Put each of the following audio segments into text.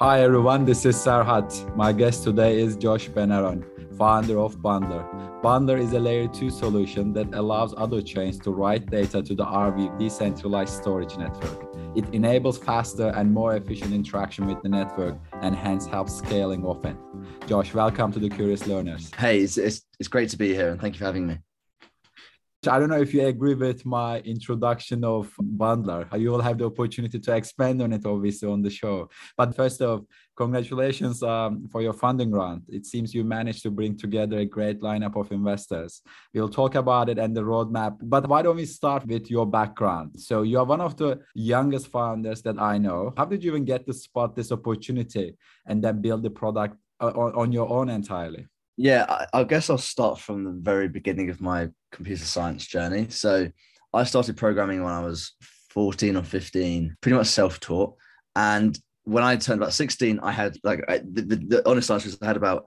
Hi everyone, this is Serhat. My guest today is Josh Benaron, founder of Bundler. Bundler is a layer 2 solution that allows other chains to write data to the Arweave decentralized storage network. It enables faster and more efficient interaction with the network and hence helps scaling often. Josh, welcome to the Curious Learners. Hey, it's great to be here and thank you for having me. I don't know if you agree with my introduction of Bundler. You will have the opportunity to expand on it, obviously, on the show. But first off, congratulations for your funding round. It seems you managed to bring together a great lineup of investors. We'll talk about it and the roadmap. But why don't we start with your background? So you are one of the youngest founders that I know. How did you even get to spot this opportunity and then build the product on your own entirely? Yeah, I guess I'll start from the very beginning of my computer science journey. So I started programming when I was 14 or 15, pretty much self-taught. And when I turned about 16, I had the honest answer is I had about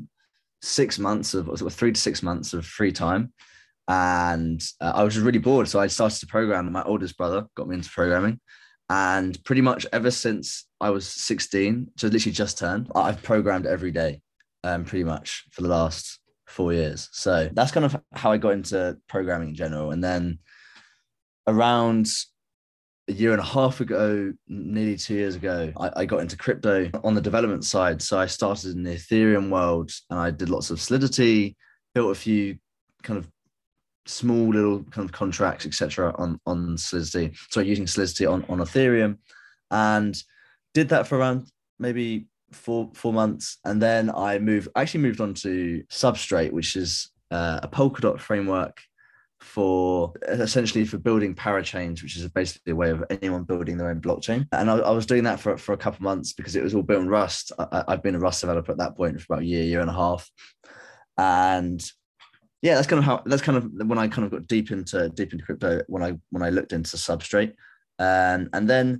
6 months of 3 to 6 months of free time. And I was just really bored. So I started to program. My oldest brother got me into programming. And pretty much ever since I was 16, so literally just turned, I've programmed every day. Pretty much for the last 4 years. So that's kind of how I got into programming in general. And then around a year and a half ago, nearly 2 years ago, I got into crypto on the development side. So I started in the Ethereum world and I did lots of Solidity, built a few kind of small little kind of contracts, etc. on Solidity. So using Solidity on Ethereum, and did that for around maybe 4 months, and then I moved on to Substrate, which is a Polkadot framework for essentially for building parachains, which is basically a way of anyone building their own blockchain. And I was doing that for a couple of months because it was all built in Rust. I've been a Rust developer at that point for about a year and a half, and yeah, that's kind of when I kind of got deep into crypto when I looked into Substrate, and then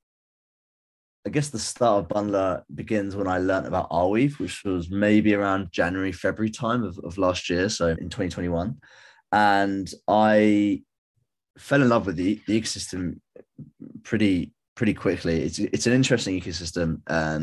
I guess the start of Bundler begins when I learned about Arweave, which was maybe around January, February time of last year, so in 2021. And I fell in love with the ecosystem pretty quickly. It's an interesting ecosystem.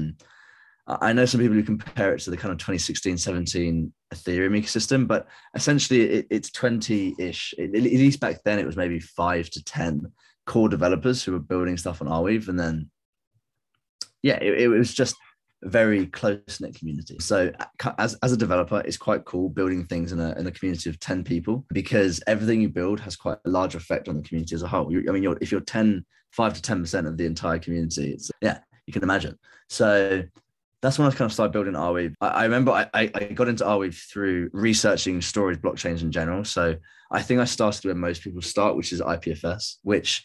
I know some people who compare it to the kind of 2016-17 Ethereum ecosystem, but essentially it's 20-ish. At least back then, it was maybe 5 to 10 core developers who were building stuff on Arweave, and then yeah, it was just a very close-knit community. So as a developer, it's quite cool building things in a community of 10 people, because everything you build has quite a large effect on the community as a whole. If you're 5 to 10% of the entire community, you can imagine. So that's when I kind of started building Arweave. I remember I got into Arweave through researching storage blockchains in general. So I think I started where most people start, which is IPFS, which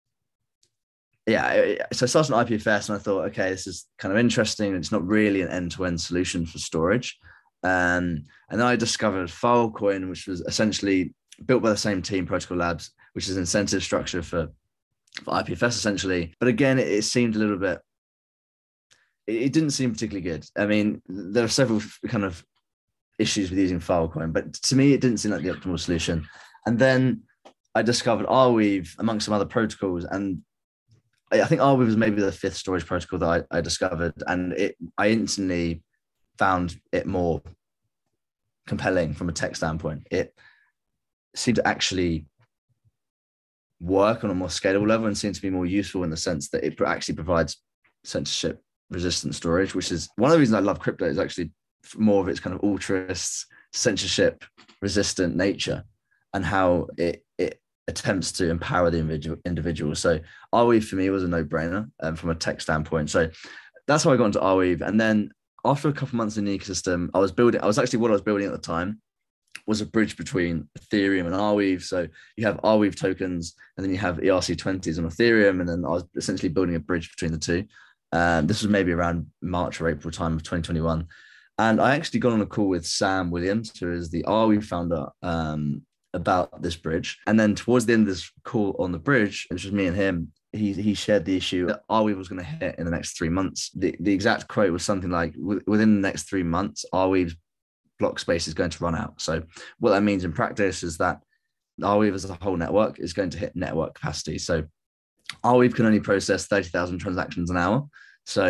so I started on IPFS and I thought, okay, this is kind of interesting. It's not really an end-to-end solution for storage. And then I discovered Filecoin, which was essentially built by the same team, Protocol Labs, which is an incentive structure for IPFS essentially. But again, it seemed a little bit, it didn't seem particularly good. I mean, there are several kind of issues with using Filecoin, but to me, it didn't seem like the optimal solution. And then I discovered Arweave amongst some other protocols, and I think Arweave was maybe the 5th storage protocol that I discovered, and I instantly found it more compelling from a tech standpoint. It seemed to actually work on a more scalable level and seemed to be more useful in the sense that it actually provides censorship resistant storage, which is one of the reasons I love crypto, is actually more of its kind of altruist, censorship resistant nature and how it attempts to empower the individual. So Arweave for me was a no-brainer from a tech standpoint. So that's how I got into Arweave. And then after a couple of months in the ecosystem, what I was building at the time was a bridge between Ethereum and Arweave. So you have Arweave tokens, and then you have ERC20s on Ethereum. And then I was essentially building a bridge between the two. This was maybe around March or April time of 2021. And I actually got on a call with Sam Williams, who is the Arweave founder, about this bridge. And then towards the end of this call on the bridge, which was me and him, he shared the issue that Arweave was going to hit in the next 3 months. The exact quote was something like, within the next 3 months, Arweave's block space is going to run out. So what that means in practice is that Arweave as a whole network is going to hit network capacity. So Arweave can only process 30,000 transactions an hour. So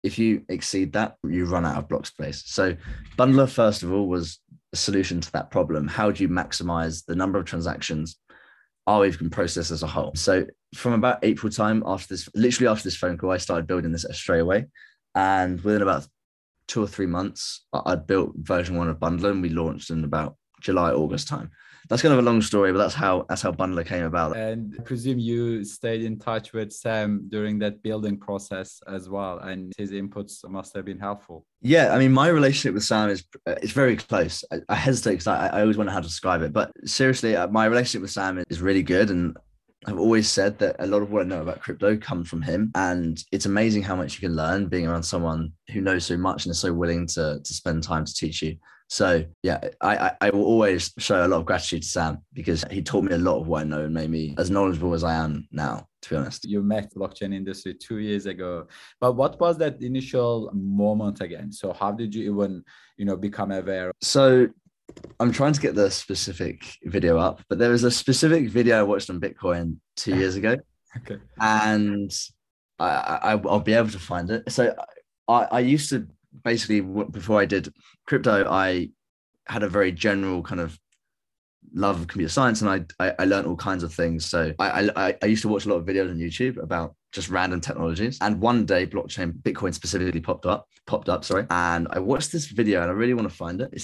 If you exceed that, you run out of block space. So Bundler, first of all, was a solution to that problem. How do you maximize the number of transactions Arweave can process as a whole? So from about April time, literally after this phone call, I started building this straight away. And within about 2 or 3 months, I'd built version 1 of Bundler, and we launched in about July, August time. That's kind of a long story, but that's how Bundler came about. And I presume you stayed in touch with Sam during that building process as well, and his inputs must have been helpful. Yeah, I mean, my relationship with Sam is very close. I hesitate because I always wonder how to describe it, but seriously, my relationship with Sam is really good, and I've always said that a lot of what I know about crypto comes from him, and it's amazing how much you can learn being around someone who knows so much and is so willing to spend time to teach you. So yeah, I will always show a lot of gratitude to Sam because he taught me a lot of what I know and made me as knowledgeable as I am now, to be honest. You met blockchain industry 2 years ago, but what was that initial moment again? So how did you even, become aware? So I'm trying to get the specific video up, but there was a specific video I watched on Bitcoin 2 years ago. Okay. And I'll be able to find it. So I used to basically, before I did crypto, I had a very general kind of love of computer science, and I learned all kinds of things. So I used to watch a lot of videos on YouTube about just random technologies. And one day, Bitcoin specifically popped up, and I watched this video, and I really want to find it.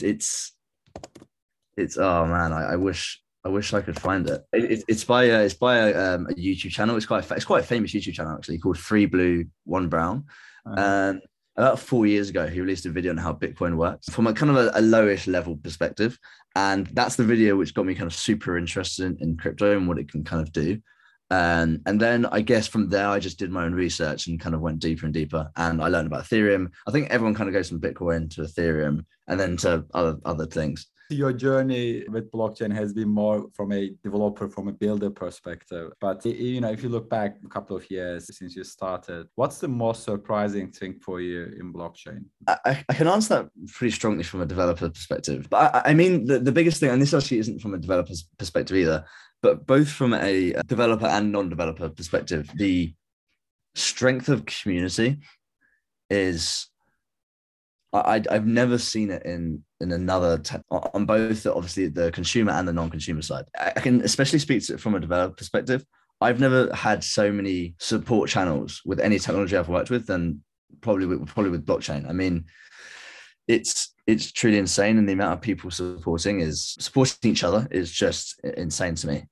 It's oh man, I wish I could find it. It's by a YouTube channel. It's quite a famous YouTube channel actually, called Free Blue One Brown. About 4 years ago, he released a video on how Bitcoin works from a kind of a lowish level perspective. And that's the video which got me kind of super interested in crypto and what it can kind of do. And then I guess from there, I just did my own research and kind of went deeper and deeper. And I learned about Ethereum. I think everyone kind of goes from Bitcoin to Ethereum and then to other things. Your journey with blockchain has been more from a developer, from a builder perspective. But, if you look back a couple of years since you started, what's the most surprising thing for you in blockchain? I can answer that pretty strongly from a developer perspective. But I mean, the biggest thing, and this actually isn't from a developer's perspective either, but both from a developer and non-developer perspective, the strength of community is... I've never seen it in another on both obviously the consumer and the non-consumer side. I can especially speak to it from a developer perspective. I've never had so many support channels with any technology I've worked with than probably with blockchain. I mean, it's truly insane, and the amount of people supporting each other is just insane to me.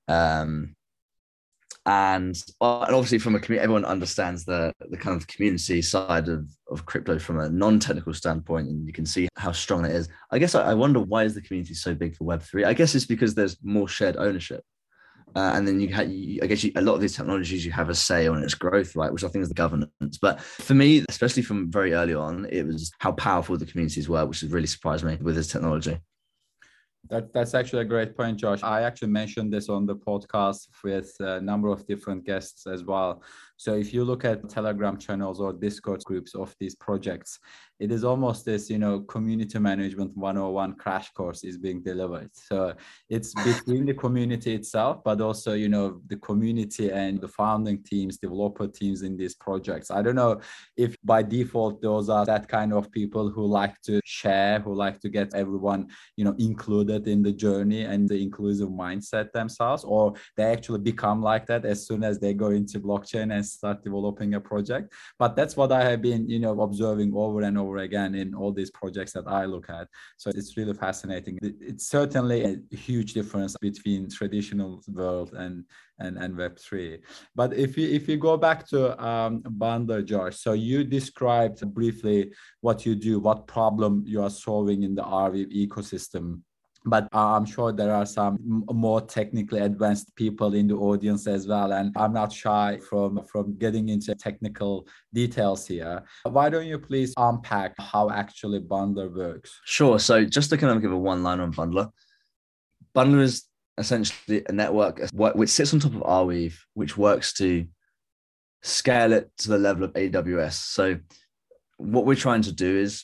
And obviously from a community, everyone understands the kind of community side of crypto from a non-technical standpoint, and you can see how strong it is. I guess I wonder, why is the community so big for Web3? I guess it's because there's more shared ownership. And then a lot of these technologies, you have a say on its growth, right? Which I think is the governance. But for me, especially from very early on, it was how powerful the communities were, which has really surprised me with this technology. That's actually a great point, Josh. I actually mentioned this on the podcast with a number of different guests as well. So if you look at Telegram channels or Discord groups of these projects, it is almost this, community management 101 crash course is being delivered. So it's between the community itself, but also, the community and the founding teams, developer teams in these projects. I don't know if by default, those are that kind of people who like to share, who like to get everyone, included in the journey and the inclusive mindset themselves, or they actually become like that as soon as they go into blockchain and start developing a project. But that's what I have been, observing over and over again in all these projects that I look at. So it's really fascinating. It's certainly a huge difference between traditional world and Web3. But if you go back to Bundler, Josh, so you described briefly what you do, what problem you are solving in the Arweave ecosystem. But I'm sure there are some more technically advanced people in the audience as well. And I'm not shy from getting into technical details here. Why don't you please unpack how actually Bundler works? Sure. So just to kind of give a one line on Bundler. Bundler is essentially a network which sits on top of Arweave, which works to scale it to the level of AWS. So what we're trying to do is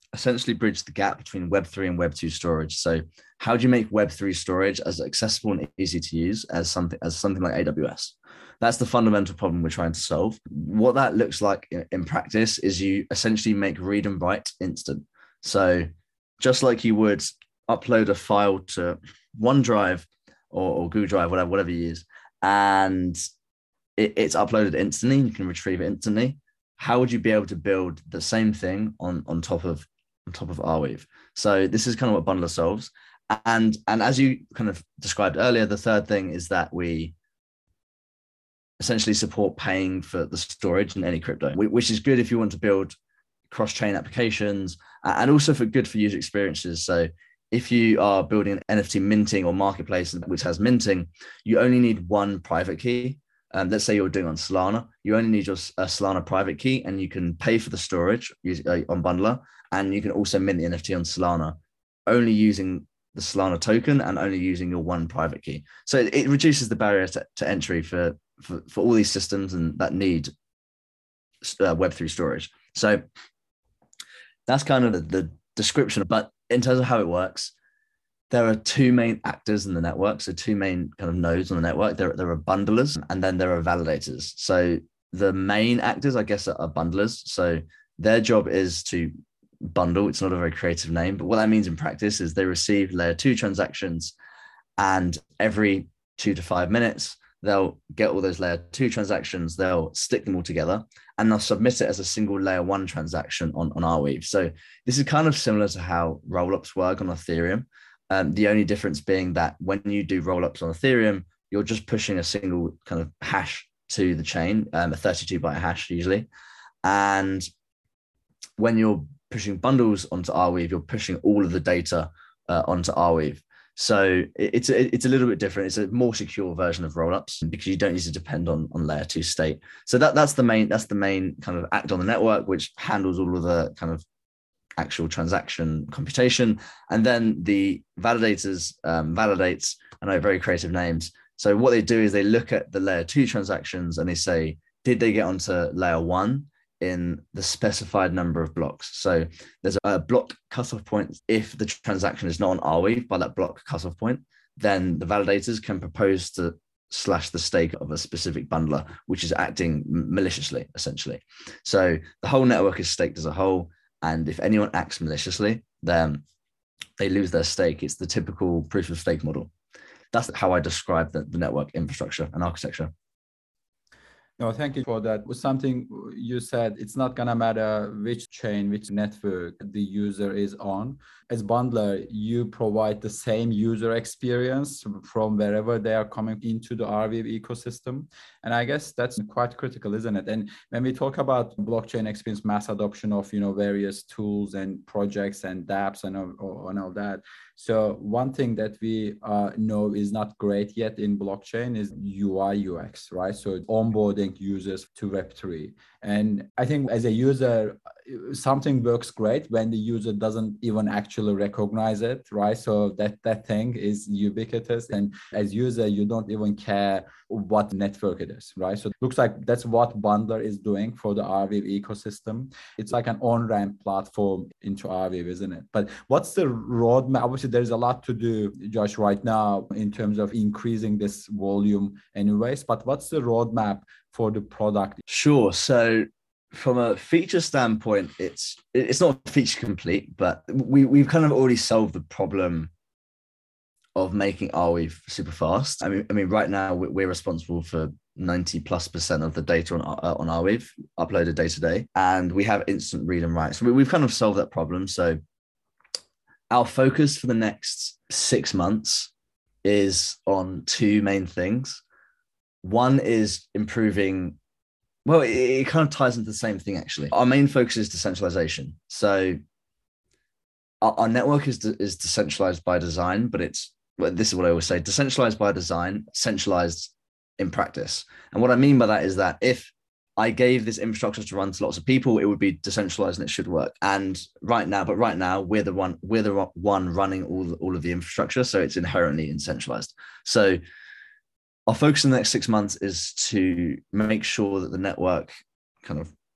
essentially bridge the gap between Web3 and Web2 storage. So how do you make Web3 storage as accessible and easy to use as something like AWS? That's the fundamental problem we're trying to solve. What that looks like in practice is you essentially make read and write instant. So just like you would upload a file to OneDrive or Google Drive, whatever you use, and it's uploaded instantly, you can retrieve it instantly. How would you be able to build the same thing on top of Arweave? So this is kind of what Bundler solves. And as you kind of described earlier, the third thing is that we essentially support paying for the storage in any crypto, which is good if you want to build cross-chain applications, and also good for user experiences. So if you are building an NFT minting or marketplace which has minting, you only need one private key. Let's say you're doing on Solana, you only need your Solana private key, and you can pay for the storage on Bundler, and you can also mint the NFT on Solana, only using the Solana token and only using your one private key. So it reduces the barrier to entry for all these systems and that need Web3 storage. So that's kind of the description. But in terms of how it works, there are two main actors in the network. So two main kind of nodes on the network. There are bundlers and then there are validators. So the main actors, I guess, are bundlers. So their job is to bundle. It's not a very creative name, but what that means in practice is they receive layer 2 transactions, and every 2 to 5 minutes, they'll get all those layer 2 transactions, they'll stick them all together, and they'll submit it as a single layer 1 transaction on Arweave. So this is kind of similar to how rollups work on Ethereum. The only difference being that when you do rollups on Ethereum, you're just pushing a single kind of hash to the chain, a 32-byte hash usually. And when you're pushing bundles onto Arweave, you're pushing all of the data onto Arweave. So it's a little bit different. It's a more secure version of rollups because you don't need to depend on layer 2 state. So that's the main kind of act on the network, which handles all of the kind of actual transaction computation. And then the validators validates, I know, very creative names. So what they do is they look at the layer 2 transactions and they say, did they get onto layer 1 in the specified number of blocks? So there's a block cutoff point. If the transaction is not on Arweave by that block cutoff point, then the validators can propose to slash the stake of a specific bundler, which is acting maliciously, essentially. So the whole network is staked as a whole. And if anyone acts maliciously, then they lose their stake. It's the typical proof of stake model. That's how I describe the network infrastructure and architecture. No, thank you for that. With something you said, it's not gonna matter which chain, which network the user is on. As bundler, you provide the same user experience from wherever they are coming into the Arweave ecosystem. And I guess that's quite critical, isn't it? And when we talk about blockchain experience, mass adoption of, various tools and projects and dApps and all that. So one thing that we know is not great yet in blockchain is UI UX, right? So onboarding users to Web3. And I think as a user, something works great when the user doesn't even actually recognize it, right? So that thing is ubiquitous. And as user, you don't even care what network it is, right? So it looks like that's what Bundler is doing for the Arweave ecosystem. It's like an on-ramp platform into Arweave, isn't it? But what's the roadmap? Obviously, there's a lot to do, Josh, right now in terms of increasing this volume anyways, but what's the roadmap for the product? Sure. So from a feature standpoint, it's not feature complete, but we've kind of already solved the problem of making Arweave super fast. I mean, right now we're responsible for 90+% of the data on Arweave uploaded day to day, and we have instant read and write. So we've kind of solved that problem. So our focus for the next 6 months is on two main things. One is improving. Well, it kind of ties into the same thing, actually. Our main focus is decentralization. So our network is decentralized by design, but this is what I always say: decentralized by design, centralized in practice. And what I mean by that is that if I gave this infrastructure to run to lots of people, it would be decentralized and it should work. And right now, we're the one running all of the infrastructure, so it's inherently decentralized. So our focus in the next 6 months is to make sure that the network kind of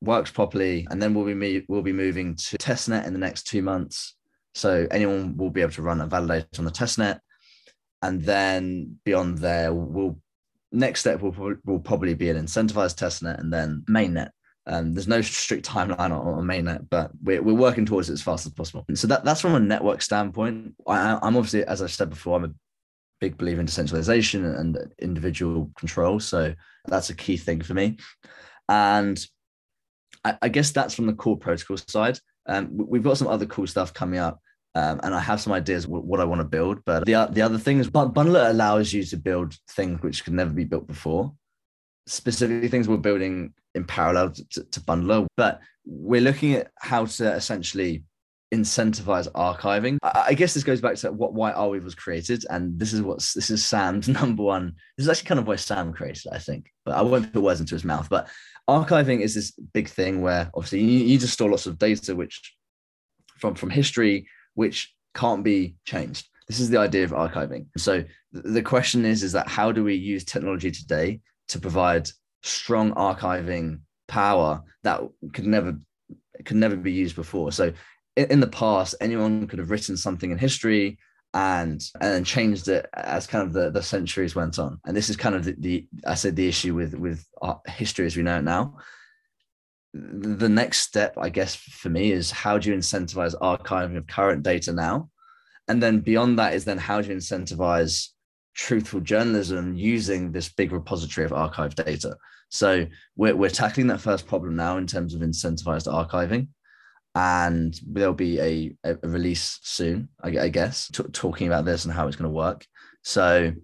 works properly, and then we'll be moving to testnet in the next 2 months. So anyone will be able to run a validator on the testnet, and then beyond there, next step will probably be an incentivized testnet and then mainnet. There's no strict timeline on mainnet, but we're working towards it as fast as possible. And so that's from a network standpoint. I'm obviously, as I said before, I'm a big believer in decentralization and individual control. So that's a key thing for me. And I guess that's from the core protocol side. We've got some other cool stuff coming up. And I have some ideas what I want to build. But the other thing is Bundler allows you to build things which could never be built before. Specifically things we're building in parallel to Bundler. But we're looking at how to essentially incentivize archiving. I guess this goes back to why Arweave was created. And this is Sam's number one. This is actually kind of why Sam created it, I think. But I won't put words into his mouth. But archiving is this big thing where obviously you just store lots of data which from history, which can't be changed. This is the idea of archiving. So the question is that how do we use technology today to provide strong archiving power that could never be used before? So in the past, anyone could have written something in history and then changed it as kind of the centuries went on. And this is kind of the issue with history as we know it now. The next step, I guess, for me is how do you incentivize archiving of current data now? And then beyond that is then how do you incentivize truthful journalism using this big repository of archived data? So we're tackling that first problem now in terms of incentivized archiving. And there'll be a release soon, I guess, talking about this and how it's going to work. So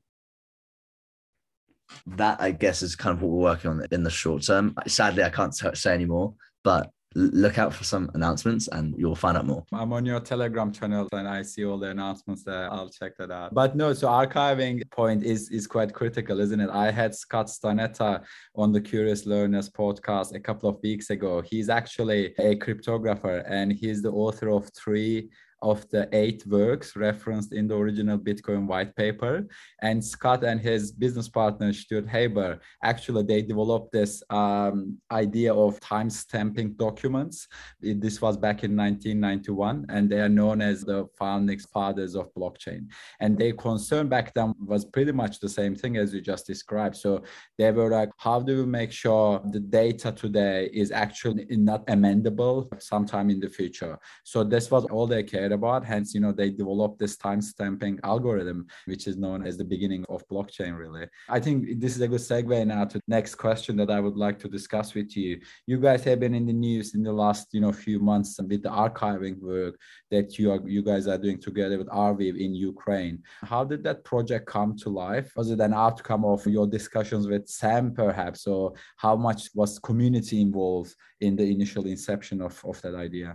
that, I guess, is kind of what we're working on in the short term. Sadly, I can't say anymore, but look out for some announcements and you'll find out more. I'm on your Telegram channel and I see all the announcements there. I'll check that out. But no, so archiving point is quite critical, isn't it? I had Scott Stanetta on the Curious Learners podcast a couple of weeks ago. He's actually a cryptographer and he's the author of 3 of the 8 works referenced in the original Bitcoin white paper. And Scott and his business partner, Stuart Haber, actually, they developed this idea of time-stamping documents. This was back in 1991, and they are known as the founding fathers of blockchain. And their concern back then was pretty much the same thing as you just described. So they were like, how do we make sure the data today is actually not amendable sometime in the future? So this was all they cared about. Hence, they developed this time-stamping algorithm, which is known as the beginning of blockchain, really. I think this is a good segue now to the next question that I would like to discuss with you. You guys have been in the news in the last, few months with the archiving work that you guys are doing together with Arweave in Ukraine. How did that project come to life? Was it an outcome of your discussions with Sam, perhaps, or how much was community involved in the initial inception of that idea?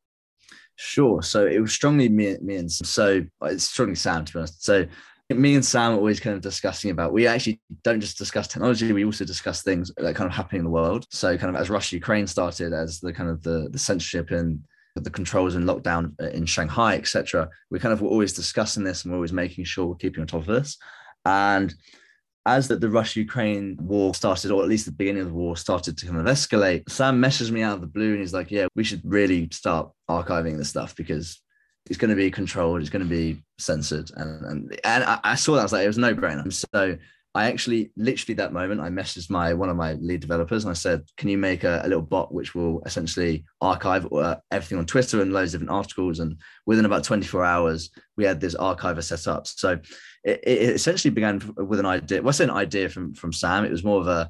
Sure. So it was strongly me and so it's strongly Sam, to be honest. So me and Sam are always kind of discussing about, we actually don't just discuss technology, we also discuss things that are kind of happening in the world. So kind of as Russia-Ukraine started, as the kind of the censorship and the controls and lockdown in Shanghai, etc., we kind of were always discussing this and we're always making sure we're keeping on top of this. And as the Russia-Ukraine war started, or at least the beginning of the war started to kind of escalate, Sam messaged me out of the blue and he's like, yeah, we should really start archiving this stuff because it's going to be controlled, it's going to be censored. And I saw that, I was like, it was a no-brainer. So I actually, literally that moment, I messaged one of my lead developers and I said, can you make a little bot which will essentially archive everything on Twitter and loads of different articles? And within about 24 hours, we had this archiver set up. So it essentially began with an idea. Well, I say an idea from Sam. It was more of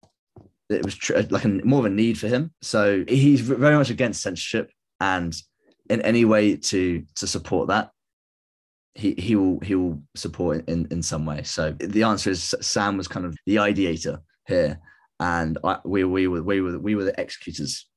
more of a need for him. So he's very much against censorship, and in any way to support that, he will support in some way. So the answer is Sam was kind of the ideator here, and we were the executors.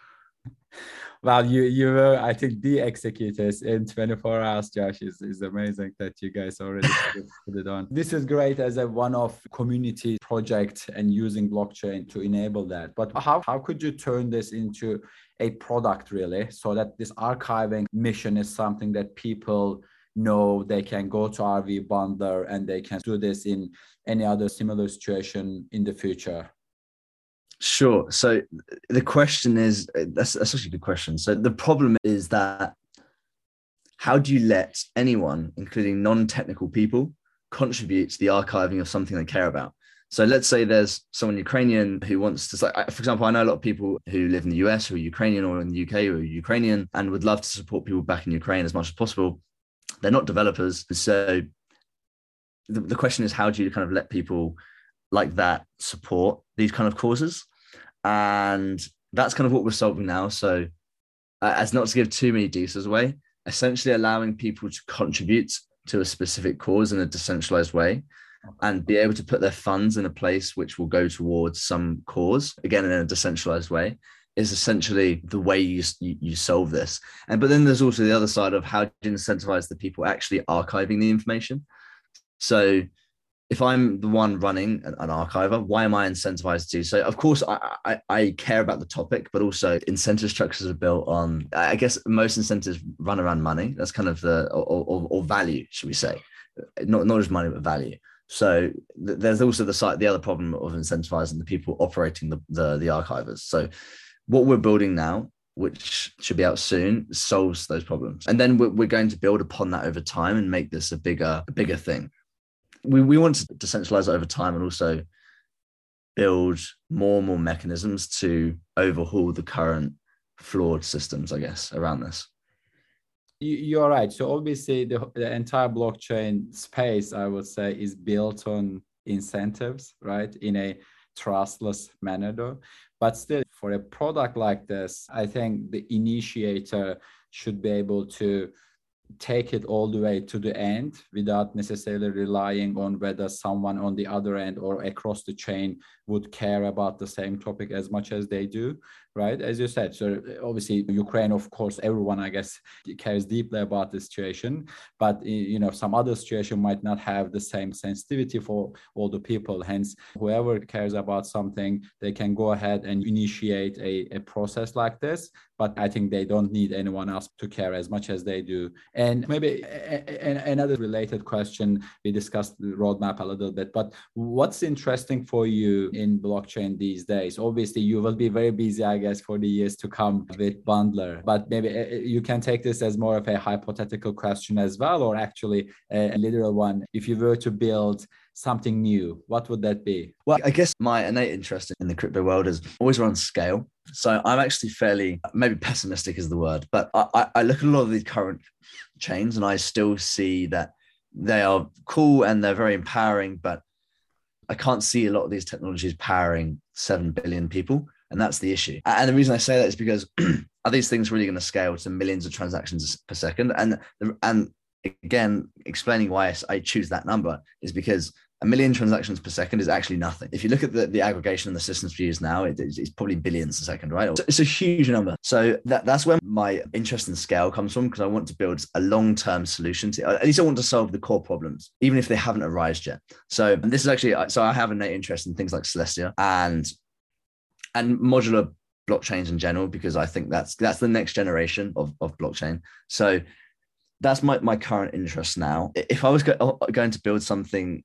Well, you were, I think, the executors in 24 hours, Josh. Is amazing that you guys already put it on. This is great as a one-off community project and using blockchain to enable that. But how could you turn this into a product, really, so that this archiving mission is something that people know they can go to Arweave Bundler and they can do this in any other similar situation in the future? Sure. So the question is, that's actually a good question. So the problem is that how do you let anyone, including non-technical people, contribute to the archiving of something they care about? So let's say there's someone Ukrainian who wants to, for example, I know a lot of people who live in the US who are Ukrainian, or in the UK who are Ukrainian, and would love to support people back in Ukraine as much as possible. They're not developers. So the question is, how do you kind of let people like that support these kind of causes? And that's kind of what we're solving now. So as not to give too many details away, essentially allowing people to contribute to a specific cause in a decentralized way and be able to put their funds in a place which will go towards some cause, again, in a decentralized way, is essentially the way you solve this. But then there's also the other side of how do you incentivize the people actually archiving the information. So if I'm the one running an archiver, why am I incentivized to do so? Of course, I care about the topic, but also incentive structures are built on, I guess most incentives run around money. That's kind of or value, should we say. Not just money, but value. So there's also the other problem of incentivizing the people operating the archivers. So what we're building now, which should be out soon, solves those problems. And then we're going to build upon that over time and make this a bigger thing. We want to decentralize it over time and also build more and more mechanisms to overhaul the current flawed systems, I guess, around this. You're right. So obviously the entire blockchain space, I would say, is built on incentives, right? In a trustless manner though. But still, for a product like this, I think the initiator should be able to take it all the way to the end without necessarily relying on whether someone on the other end or across the chain would care about the same topic as much as they do, right? As you said, so obviously Ukraine, of course, everyone, I guess, cares deeply about the situation, but some other situation might not have the same sensitivity for all the people. Hence, whoever cares about something, they can go ahead and initiate a process like this, but I think they don't need anyone else to care as much as they do. And maybe another related question, we discussed the roadmap a little bit, but what's interesting for you in blockchain these days? Obviously, you will be very busy, I guess, for the years to come with Bundler, but maybe you can take this as more of a hypothetical question as well, or actually a literal one. If you were to build something new, what would that be? Well, I guess my innate interest in the crypto world is always around scale. So I'm actually fairly, maybe pessimistic is the word, but I look at a lot of these current chains and I still see that they are cool and they're very empowering, but I can't see a lot of these technologies powering 7 billion people. And that's the issue. And the reason I say that is because are these things really going to scale to millions of transactions per second? And again, explaining why I choose that number is because 1 million transactions per second is actually nothing. If you look at the aggregation and the systems we use now, it's probably billions a second, right? It's a huge number. So that's where my interest in scale comes from, because I want to build a long-term solution to, at least I want to solve the core problems, even if they haven't arisen yet. So this is actually, so I have an innate interest in things like Celestia and modular blockchains in general, because I think that's the next generation of blockchain. So that's my current interest now. If I was going to build something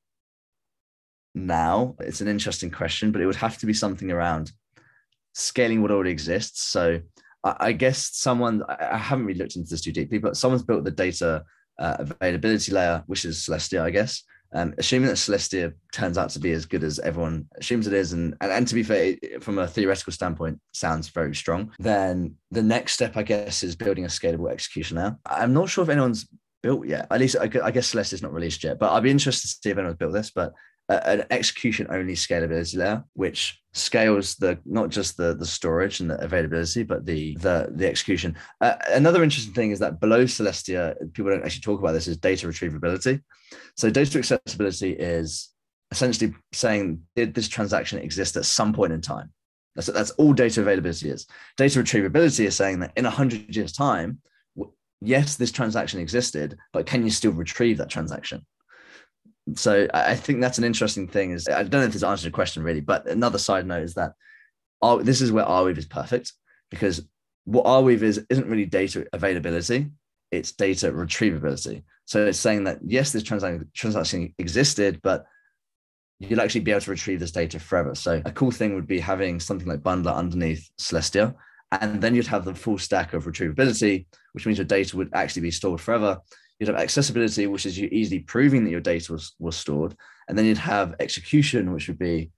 now, it's an interesting question, but it would have to be something around scaling what already exists. So I guess I haven't really looked into this too deeply, but someone's built the data availability layer, which is Celestia, I guess. Assuming that Celestia turns out to be as good as everyone assumes it is, and to be fair, from a theoretical standpoint, sounds very strong. Then the next step, I guess, is building a scalable execution layer. I'm not sure if anyone's built yet. At least I guess Celestia's not released yet, but I'd be interested to see if anyone's built this. But an execution-only scalability layer, which scales not just the storage and the availability, but the execution. Another interesting thing is that below Celestia, people don't actually talk about this, is data retrievability. So data accessibility is essentially saying, did this transaction exist at some point in time? That's all data availability is. Data retrievability is saying that in 100 years' time, yes, this transaction existed, but can you still retrieve that transaction? So I think that's an interesting thing. I don't know if this answers your question really, but another side note is that this is where Arweave is perfect, because what Arweave isn't really data availability, it's data retrievability. So it's saying that, yes, this transaction existed, but you'll actually be able to retrieve this data forever. So a cool thing would be having something like Bundler underneath Celestia, and then you'd have the full stack of retrievability, which means your data would actually be stored forever. You'd have accessibility, which is you easily proving that your data was stored. And then you'd have execution, which would be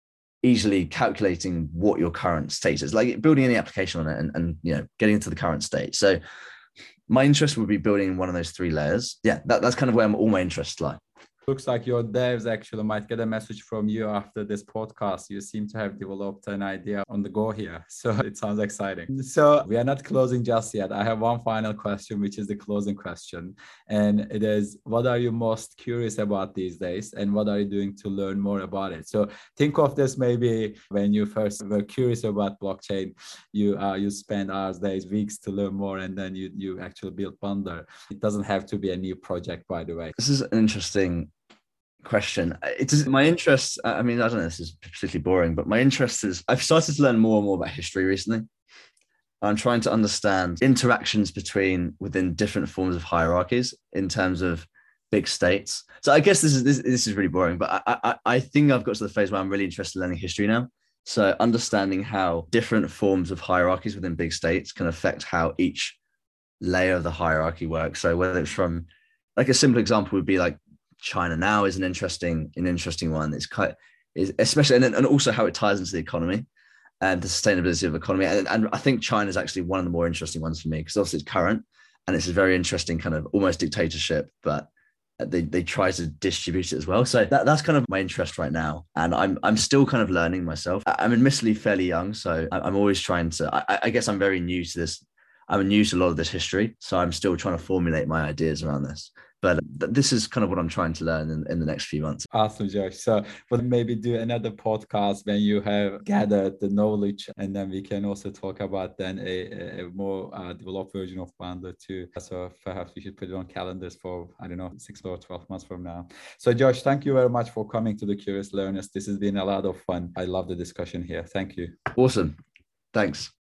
easily calculating what your current state is, like building any application on it and getting into the current state. So my interest would be building one of those three layers. Yeah, that's kind of where all my interests lie. Looks like your devs actually might get a message from you after this podcast. You seem to have developed an idea on the go here. So it sounds exciting. So we are not closing just yet. I have one final question, which is the closing question. And it is, what are you most curious about these days? And what are you doing to learn more about it? So think of this maybe when you first were curious about blockchain, you spend hours, days, weeks to learn more, and then you actually build Bundler. It doesn't have to be a new project, by the way. This is an interesting question. It's my interest. I mean, I don't know, this is particularly boring, but my interest is I've started to learn more and more about history recently. I'm trying to understand interactions within different forms of hierarchies in terms of big states. So I guess this is really boring, but I think I've got to the phase where I'm really interested in learning history now. So understanding how different forms of hierarchies within big states can affect how each layer of the hierarchy works. So whether it's from, like, a simple example would be like China now is an interesting one. It's especially, and also how it ties into the economy and the sustainability of the economy. And I think China is actually one of the more interesting ones for me, because obviously it's current and it's a very interesting kind of almost dictatorship, but they try to distribute it as well. So that's kind of my interest right now. And I'm still kind of learning myself. I'm admittedly fairly young, so I'm always trying to, I guess I'm very new to this. I'm new to a lot of this history, so I'm still trying to formulate my ideas around this. But this is kind of what I'm trying to learn in the next few months. Awesome, Josh. So we'll maybe do another podcast when you have gathered the knowledge, and then we can also talk about then a more developed version of Bundler too. So perhaps we should put it on calendars for, I don't know, 6 or 12 months from now. So Josh, thank you very much for coming to the Curious Learners. This has been a lot of fun. I love the discussion here. Thank you. Awesome. Thanks.